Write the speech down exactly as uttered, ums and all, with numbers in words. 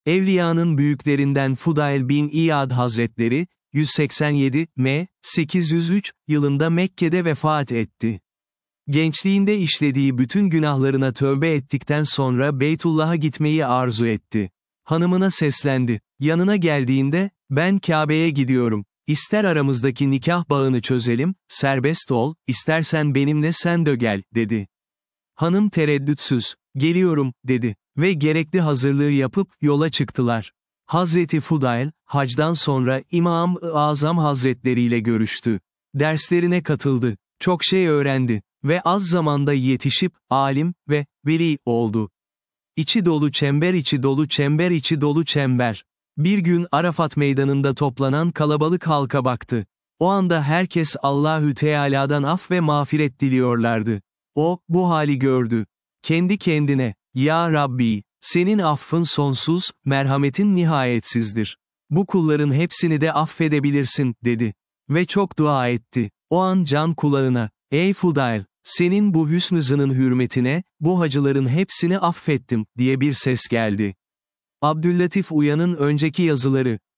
Evliyanın büyüklerinden Fudayl bin İyad Hazretleri, yüz seksen yedi M sekiz yüz üç yılında Mekke'de vefat etti. Gençliğinde işlediği bütün günahlarına tövbe ettikten sonra Beytullah'a gitmeyi arzu etti. Hanımına seslendi. Yanına geldiğinde, ben Kabe'ye gidiyorum. İster aramızdaki nikah bağını çözelim, serbest ol, istersen benimle sen de gel, dedi. Hanım tereddütsüz, geliyorum, dedi. Ve gerekli hazırlığı yapıp, yola çıktılar. Hazreti Fudayl, hacdan sonra İmam-ı Azam Hazretleri ile görüştü. Derslerine katıldı. Çok şey öğrendi. Ve az zamanda yetişip, alim ve veli oldu. İçi dolu çember içi dolu çember içi dolu çember. Bir gün Arafat meydanında toplanan kalabalık halka baktı. O anda herkes Allahü Teala'dan af ve mağfiret diliyorlardı. O, bu hali gördü. Kendi kendine, Ya Rabbi, senin affın sonsuz, merhametin nihayetsizdir. Bu kulların hepsini de affedebilirsin, dedi. Ve çok dua etti. O an can kulağına, ey Fudayl, senin bu hüsnü zının hürmetine, bu hacıların hepsini affettim, diye bir ses geldi. Abdüllatif Uyan'ın önceki yazıları.